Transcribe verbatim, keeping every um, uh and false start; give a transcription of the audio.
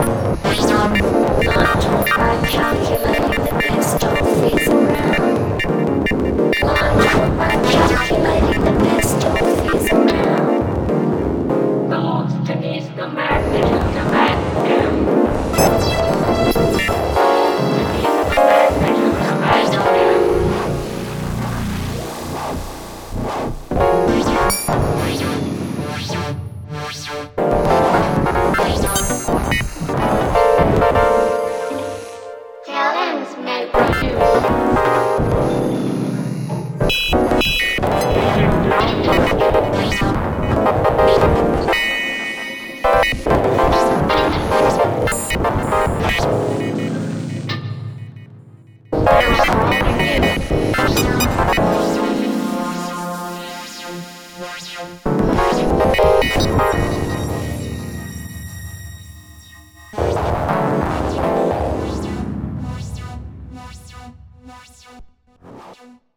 Launch by calculating the best trophies around. Launch by calculating the best trophies around. The monster is the magnet of the vacuum. The magnet of the vacuum. Talents may produce.